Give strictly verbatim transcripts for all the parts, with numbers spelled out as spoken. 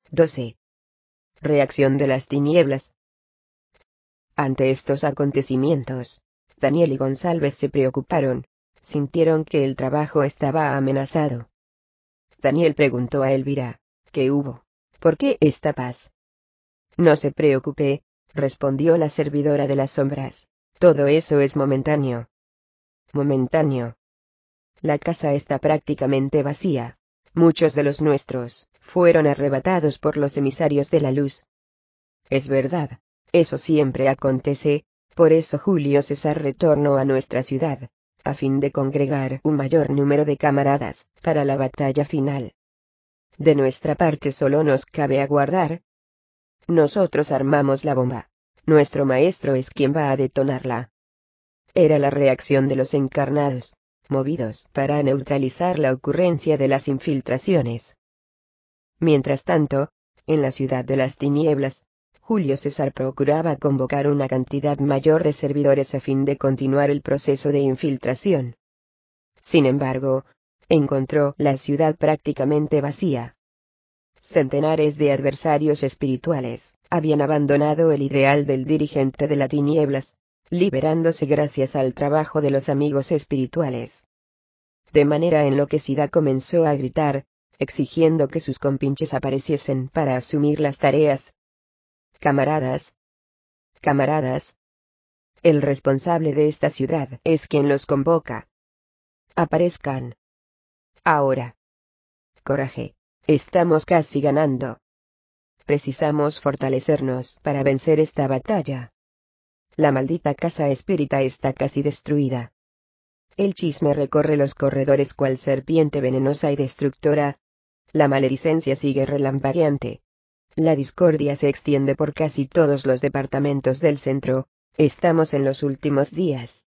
doce. Reacción de las tinieblas. Ante estos acontecimientos, Daniel y González se preocuparon, sintieron que el trabajo estaba amenazado. Daniel preguntó a Elvira, ¿qué hubo? ¿Por qué esta paz? No se preocupe, respondió la servidora de las sombras, todo eso es momentáneo. Momentáneo. La casa está prácticamente vacía. Muchos de los nuestros fueron arrebatados por los emisarios de la luz. Es verdad, eso siempre acontece, por eso Julio César retornó a nuestra ciudad, a fin de congregar un mayor número de camaradas, para la batalla final. De nuestra parte solo nos cabe aguardar. Nosotros armamos la bomba. Nuestro maestro es quien va a detonarla. Era la reacción de los encarnados, movidos para neutralizar la ocurrencia de las infiltraciones. Mientras tanto, en la ciudad de las tinieblas, Julio César procuraba convocar una cantidad mayor de servidores a fin de continuar el proceso de infiltración. Sin embargo, encontró la ciudad prácticamente vacía. Centenares de adversarios espirituales habían abandonado el ideal del dirigente de las tinieblas, liberándose gracias al trabajo de los amigos espirituales. De manera enloquecida comenzó a gritar, exigiendo que sus compinches apareciesen para asumir las tareas. Camaradas. Camaradas. El responsable de esta ciudad es quien los convoca. Aparezcan. Ahora. Coraje. Estamos casi ganando. Precisamos fortalecernos para vencer esta batalla. La maldita casa espírita está casi destruida. El chisme recorre los corredores cual serpiente venenosa y destructora. La maledicencia sigue relampagueante. La discordia se extiende por casi todos los departamentos del centro. Estamos en los últimos días.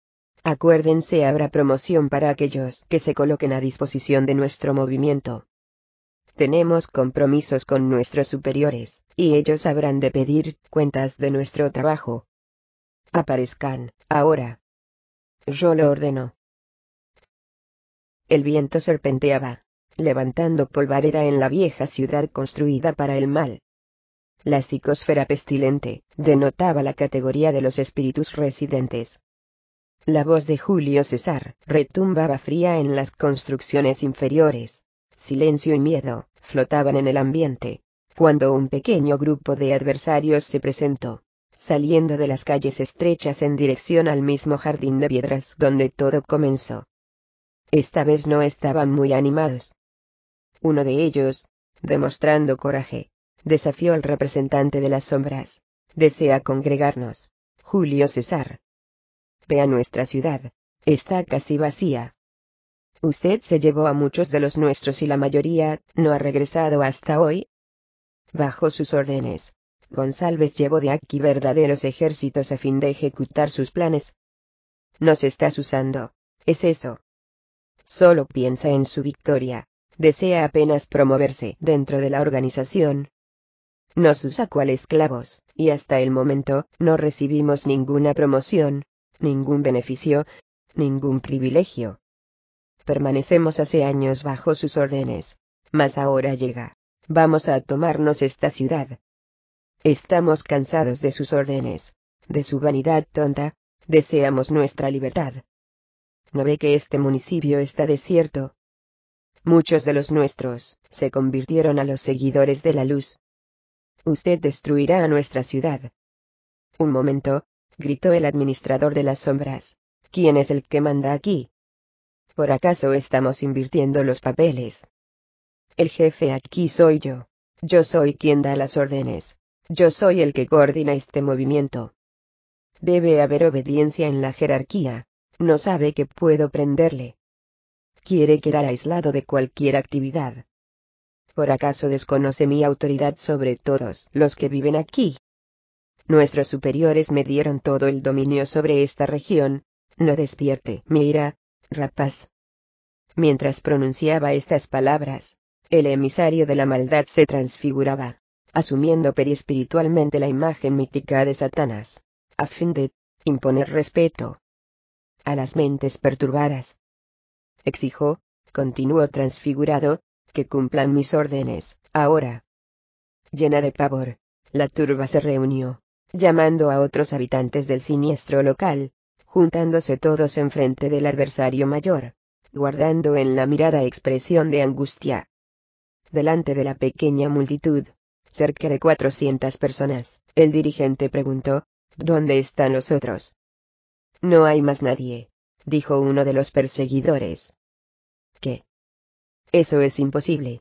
Acuérdense, habrá promoción para aquellos que se coloquen a disposición de nuestro movimiento. Tenemos compromisos con nuestros superiores, y ellos habrán de pedir cuentas de nuestro trabajo. Aparezcan, ahora. Yo lo ordeno. El viento serpenteaba, levantando polvareda en la vieja ciudad construida para el mal. La psicosfera pestilente denotaba la categoría de los espíritus residentes. La voz de Julio César retumbaba fría en las construcciones inferiores. Silencio y miedo flotaban en el ambiente, cuando un pequeño grupo de adversarios se presentó, saliendo de las calles estrechas en dirección al mismo jardín de piedras donde todo comenzó. Esta vez no estaban muy animados. Uno de ellos, demostrando coraje, desafió al representante de las sombras. Desea congregarnos, Julio César. Ve a nuestra ciudad, está casi vacía. Usted se llevó a muchos de los nuestros y la mayoría no ha regresado hasta hoy. Bajo sus órdenes, González llevó de aquí verdaderos ejércitos a fin de ejecutar sus planes. Nos estás usando, es eso. Solo piensa en su victoria, desea apenas promoverse dentro de la organización. Nos usa cual esclavos, y hasta el momento no recibimos ninguna promoción, ningún beneficio, ningún privilegio. Permanecemos hace años bajo sus órdenes, mas ahora llega. Vamos a tomarnos esta ciudad. Estamos cansados de sus órdenes, de su vanidad tonta, deseamos nuestra libertad. ¿No ve que este municipio está desierto? Muchos de los nuestros se convirtieron a los seguidores de la luz. Usted destruirá a nuestra ciudad. Un momento, gritó el administrador de las sombras. ¿Quién es el que manda aquí? ¿Por acaso estamos invirtiendo los papeles? El jefe aquí soy yo. Yo soy quien da las órdenes. Yo soy el que coordina este movimiento. Debe haber obediencia en la jerarquía. No sabe que puedo prenderle. Quiere quedar aislado de cualquier actividad. ¿Por acaso desconoce mi autoridad sobre todos los que viven aquí? Nuestros superiores me dieron todo el dominio sobre esta región. No despierte mi ira, rapaz. Mientras pronunciaba estas palabras, el emisario de la maldad se transfiguraba, asumiendo periespiritualmente la imagen mítica de Satanás, a fin de imponer respeto a las mentes perturbadas. Exijo, continuó transfigurado, que cumplan mis órdenes, ahora. Llena de pavor, la turba se reunió, llamando a otros habitantes del siniestro local, juntándose todos enfrente del adversario mayor, guardando en la mirada expresión de angustia. Delante de la pequeña multitud, cerca de cuatrocientas personas, el dirigente preguntó, ¿dónde están los otros? No hay más nadie, dijo uno de los perseguidores. ¿Qué? Eso es imposible.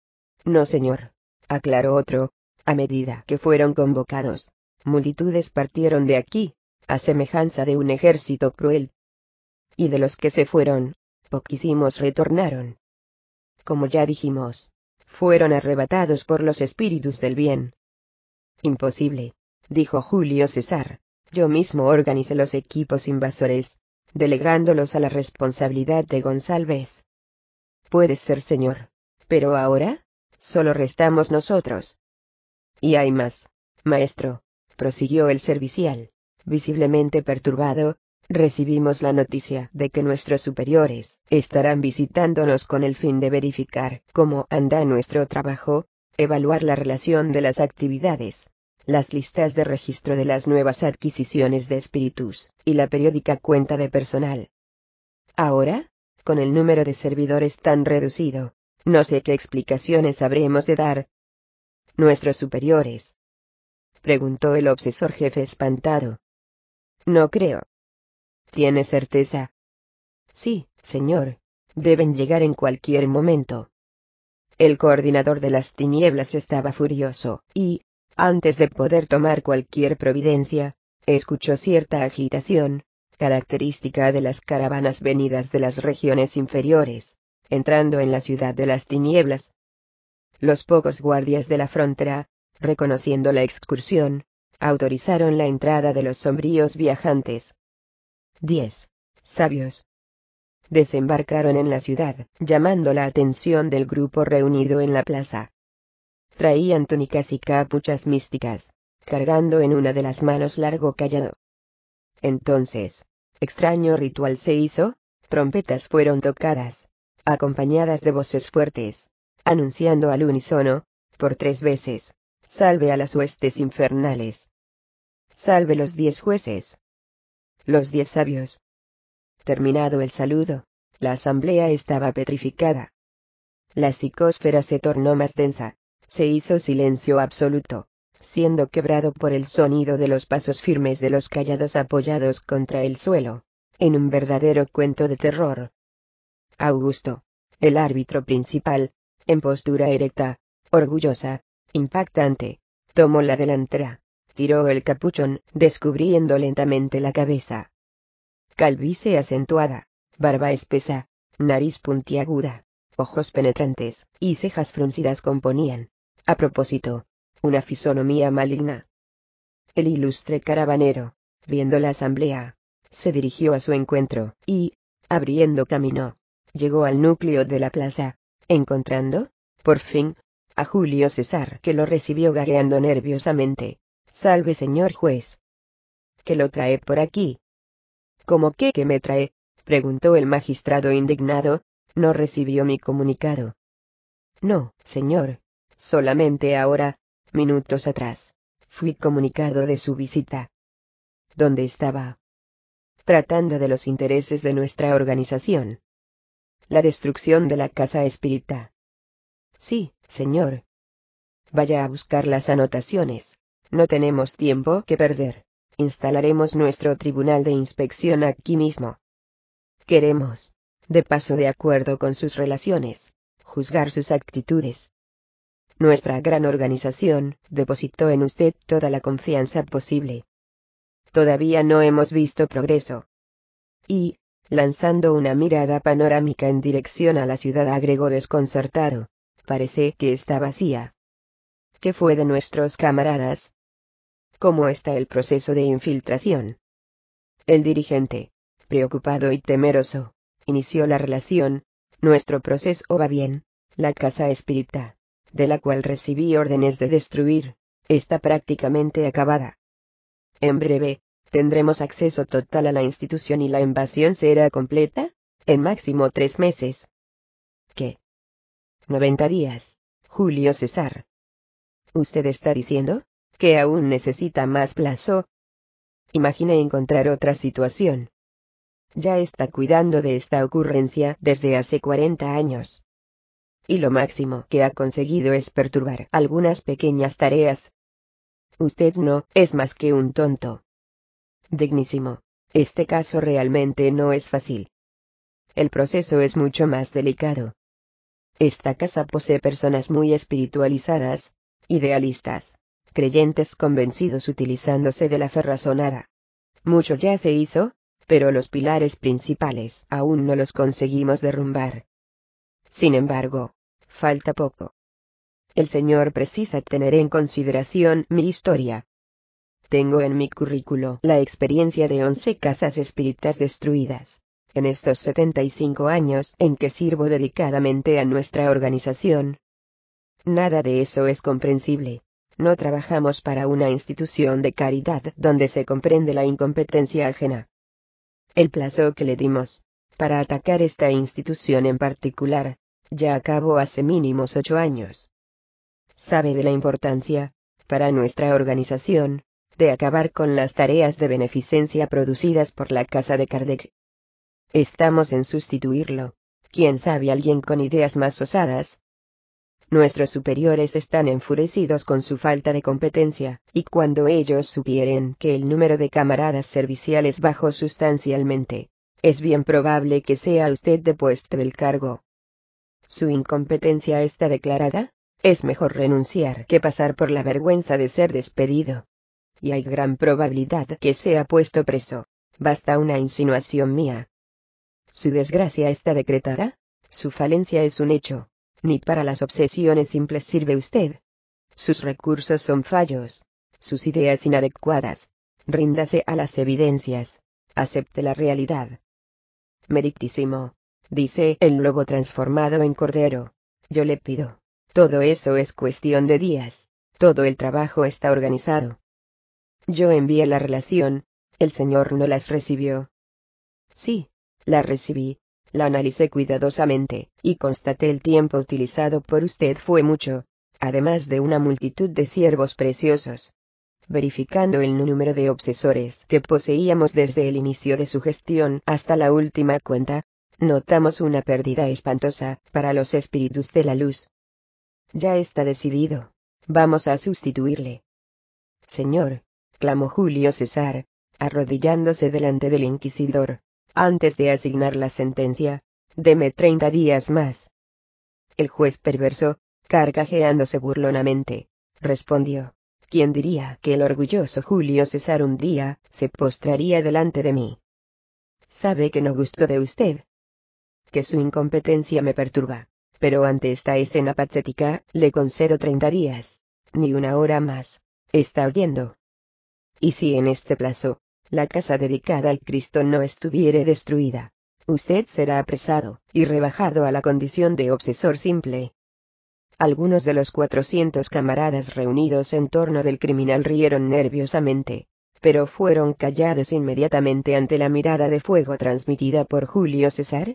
No, señor, aclaró otro, a medida que fueron convocados, multitudes partieron de aquí, a semejanza de un ejército cruel. Y de los que se fueron, poquísimos retornaron. Como ya dijimos, fueron arrebatados por los espíritus del bien. Imposible, dijo Julio César, yo mismo organicé los equipos invasores, delegándolos a la responsabilidad de González. Puede ser, señor, pero ahora, solo restamos nosotros. Y hay más, maestro, prosiguió el servicial, visiblemente perturbado, recibimos la noticia de que nuestros superiores estarán visitándonos con el fin de verificar cómo anda nuestro trabajo, evaluar la relación de las actividades, las listas de registro de las nuevas adquisiciones de espíritus, y la periódica cuenta de personal. Ahora, con el número de servidores tan reducido, no sé qué explicaciones habremos de dar. ¿Nuestros superiores?, preguntó el obsesor jefe espantado. No creo. ¿Tiene certeza? Sí, señor. Deben llegar en cualquier momento. El coordinador de las tinieblas estaba furioso, y, antes de poder tomar cualquier providencia, escuchó cierta agitación, característica de las caravanas venidas de las regiones inferiores, entrando en la ciudad de las tinieblas. Los pocos guardias de la frontera, reconociendo la excursión, autorizaron la entrada de los sombríos viajantes. Diez sabios desembarcaron en la ciudad, llamando la atención del grupo reunido en la plaza. Traían túnicas y capuchas místicas, cargando en una de las manos largo cayado. Entonces, extraño ritual se hizo, trompetas fueron tocadas, acompañadas de voces fuertes, anunciando al unísono, por tres veces, salve a las huestes infernales. Salve los diez jueces. Los diez sabios. Terminado el saludo, la asamblea estaba petrificada. La psicósfera se tornó más densa, se hizo silencio absoluto, siendo quebrado por el sonido de los pasos firmes de los callados apoyados contra el suelo, en un verdadero cuento de terror. Augusto, el árbitro principal, en postura erecta, orgullosa, impactante, tomó la delantera, tiró el capuchón, descubriendo lentamente la cabeza. Calvicie acentuada, barba espesa, nariz puntiaguda, ojos penetrantes, y cejas fruncidas componían, a propósito, una fisonomía maligna. El ilustre caravanero, viendo la asamblea, se dirigió a su encuentro, y, abriendo camino, llegó al núcleo de la plaza, encontrando, por fin, a Julio César, que lo recibió gagueando nerviosamente. Salve, señor juez. ¿Qué lo trae por aquí? ¿Cómo qué que me trae?, preguntó el magistrado indignado. ¿No recibió mi comunicado? No, señor. Solamente ahora, minutos atrás, fui comunicado de su visita. ¿Dónde estaba? Tratando de los intereses de nuestra organización. La destrucción de la casa espírita. Sí, señor. Vaya a buscar las anotaciones. No tenemos tiempo que perder. Instalaremos nuestro tribunal de inspección aquí mismo. Queremos, de paso de acuerdo con sus relaciones, juzgar sus actitudes. Nuestra gran organización depositó en usted toda la confianza posible. Todavía no hemos visto progreso. Y, lanzando una mirada panorámica en dirección a la ciudad, agregó desconcertado, parece que está vacía. ¿Qué fue de nuestros camaradas? ¿Cómo está el proceso de infiltración? El dirigente, preocupado y temeroso, inició la relación. Nuestro proceso va bien. La casa espírita, de la cual recibí órdenes de destruir, está prácticamente acabada. En breve, tendremos acceso total a la institución y la invasión será completa, en máximo tres meses. ¿Qué? Noventa días, Julio César. ¿Usted está diciendo que aún necesita más plazo? Imagine encontrar otra situación. Ya está cuidando de esta ocurrencia desde hace cuarenta años. Y lo máximo que ha conseguido es perturbar algunas pequeñas tareas. Usted no es más que un tonto. Dignísimo, este caso realmente no es fácil. El proceso es mucho más delicado. Esta casa posee personas muy espiritualizadas, idealistas, creyentes convencidos utilizándose de la fe razonada. Mucho ya se hizo, pero los pilares principales aún no los conseguimos derrumbar. Sin embargo, falta poco. El Señor precisa tener en consideración mi historia. Tengo en mi currículo la experiencia de once casas espíritas destruidas, en estos setenta y cinco años en que sirvo dedicadamente a nuestra organización. Nada de eso es comprensible. No trabajamos para una institución de caridad donde se comprende la incompetencia ajena. El plazo que le dimos para atacar esta institución en particular ya acabó hace mínimos ocho años. Sabe de la importancia, para nuestra organización, de acabar con las tareas de beneficencia producidas por la Casa de Kardec. Estamos en sustituirlo. ¿Quién sabe alguien con ideas más osadas? Nuestros superiores están enfurecidos con su falta de competencia, y cuando ellos supieren que el número de camaradas serviciales bajó sustancialmente, es bien probable que sea usted depuesto del cargo. ¿Su incompetencia está declarada? Es mejor renunciar que pasar por la vergüenza de ser despedido. Y hay gran probabilidad que sea puesto preso. Basta una insinuación mía. ¿Su desgracia está decretada? Su falencia es un hecho. Ni para las obsesiones simples sirve usted. Sus recursos son fallos. Sus ideas inadecuadas. Ríndase a las evidencias. Acepte la realidad. Meritísimo, dice el lobo transformado en cordero. Yo le pido. Todo eso es cuestión de días. Todo el trabajo está organizado. Yo envié la relación. El señor no las recibió. Sí, la recibí. La analicé cuidadosamente, y constaté el tiempo utilizado por usted fue mucho, además de una multitud de siervos preciosos. Verificando el número de obsesores que poseíamos desde el inicio de su gestión hasta la última cuenta, notamos una pérdida espantosa para los espíritus de la luz. Ya está decidido. Vamos a sustituirle. Señor, clamó Julio César, arrodillándose delante del inquisidor. Antes de asignar la sentencia, deme treinta días más. El juez perverso, carcajeándose burlonamente, respondió: ¿Quién diría que el orgulloso Julio César un día se postraría delante de mí? Sabe que no gusto de usted, que su incompetencia me perturba, pero ante esta escena patética le concedo treinta días, ni una hora más. ¿Está oyendo? Y si en este plazo la casa dedicada al Cristo no estuviere destruida, usted será apresado y rebajado a la condición de obsesor simple. Algunos de los cuatrocientos camaradas reunidos en torno del criminal rieron nerviosamente, pero fueron callados inmediatamente ante la mirada de fuego transmitida por Julio César.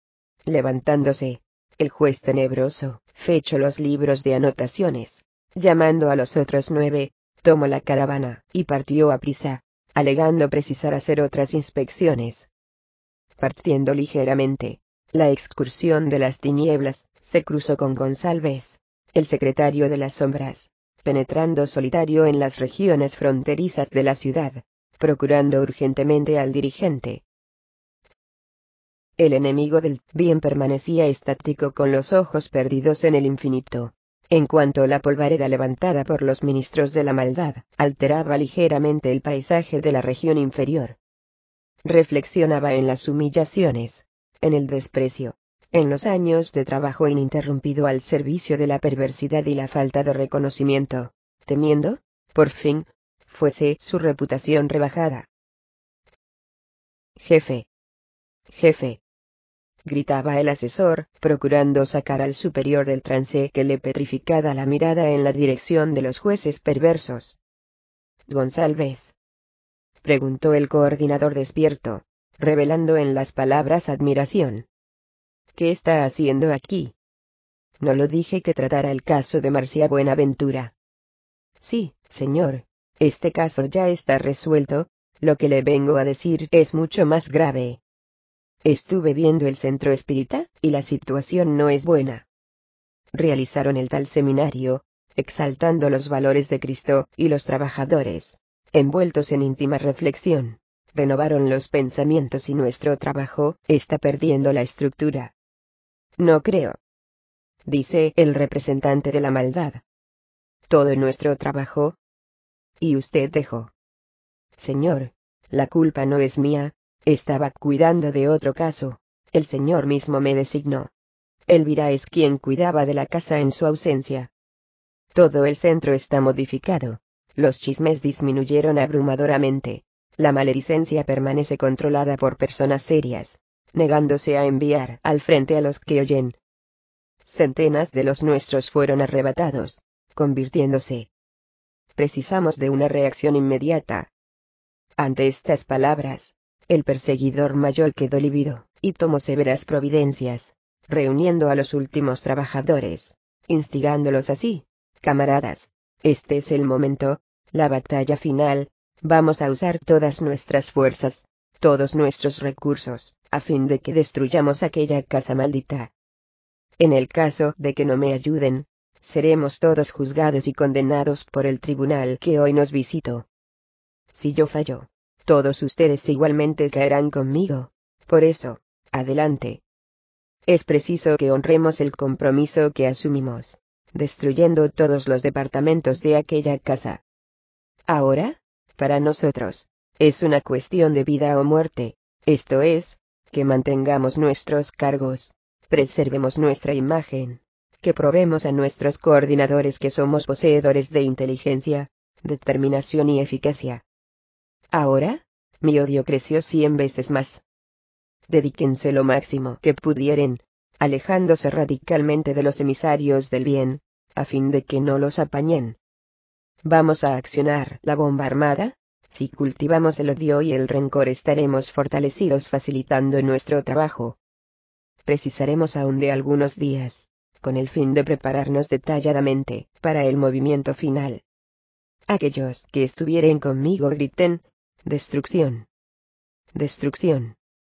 Levantándose, el juez tenebroso fechó los libros de anotaciones, llamando a los otros nueve, tomó la caravana y partió a prisa, alegando precisar hacer otras inspecciones. Partiendo ligeramente, la excursión de las tinieblas se cruzó con González, el secretario de las sombras, penetrando solitario en las regiones fronterizas de la ciudad, procurando urgentemente al dirigente. El enemigo del bien permanecía estático con los ojos perdidos en el infinito. En cuanto la polvareda levantada por los ministros de la maldad alteraba ligeramente el paisaje de la región inferior, reflexionaba en las humillaciones, en el desprecio, en los años de trabajo ininterrumpido al servicio de la perversidad y la falta de reconocimiento, temiendo, por fin, fuese su reputación rebajada. Jefe. Jefe. Gritaba el asesor, procurando sacar al superior del trance que le petrificaba la mirada en la dirección de los jueces perversos. González. Preguntó el coordinador despierto, revelando en las palabras admiración. ¿Qué está haciendo aquí? No lo dije que tratara el caso de Marcia Buenaventura. Sí, señor. Este caso ya está resuelto. Lo que le vengo a decir es mucho más grave. Estuve viendo el centro espírita, y la situación no es buena. Realizaron el tal seminario, exaltando los valores de Cristo y los trabajadores, envueltos en íntima reflexión. Renovaron los pensamientos y nuestro trabajo está perdiendo la estructura. No creo, dice el representante de la maldad. Todo nuestro trabajo. Y usted dejó. Señor, la culpa no es mía, estaba cuidando de otro caso, el Señor mismo me designó. Elvira es quien cuidaba de la casa en su ausencia. Todo el centro está modificado. Los chismes disminuyeron abrumadoramente. La maledicencia permanece controlada por personas serias, negándose a enviar al frente a los que oyen. Centenas de los nuestros fueron arrebatados, convirtiéndose. Precisamos de una reacción inmediata. Ante estas palabras, el perseguidor mayor quedó lívido, y tomó severas providencias, reuniendo a los últimos trabajadores, instigándolos así: camaradas, este es el momento, la batalla final, vamos a usar todas nuestras fuerzas, todos nuestros recursos, a fin de que destruyamos aquella casa maldita. En el caso de que no me ayuden, seremos todos juzgados y condenados por el tribunal que hoy nos visitó. Si yo fallo, todos ustedes igualmente caerán conmigo. Por eso, adelante. Es preciso que honremos el compromiso que asumimos, destruyendo todos los departamentos de aquella casa. Ahora, para nosotros, es una cuestión de vida o muerte, esto es, que mantengamos nuestros cargos, preservemos nuestra imagen, que probemos a nuestros coordinadores que somos poseedores de inteligencia, determinación y eficacia. Ahora, mi odio creció cien veces más. Dedíquense lo máximo que pudieren, alejándose radicalmente de los emisarios del bien, a fin de que no los apañen. Vamos a accionar la bomba armada. Si cultivamos el odio y el rencor estaremos fortalecidos facilitando nuestro trabajo. Precisaremos aún de algunos días, con el fin de prepararnos detalladamente para el movimiento final. Aquellos que estuvieren conmigo griten: destrucción. Destrucción.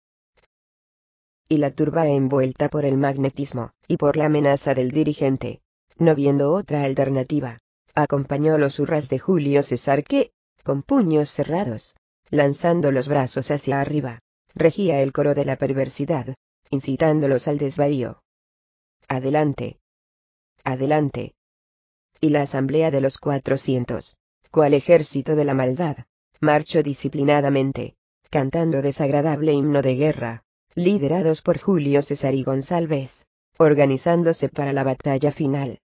Y la turba envuelta por el magnetismo, y por la amenaza del dirigente, no viendo otra alternativa, acompañó los hurras de Julio César que, con puños cerrados, lanzando los brazos hacia arriba, regía el coro de la perversidad, incitándolos al desvarío. Adelante. Adelante. Y la asamblea de los cuatrocientos, cual ejército de la maldad, marchó disciplinadamente, cantando desagradable himno de guerra, liderados por Julio César y González, organizándose para la batalla final.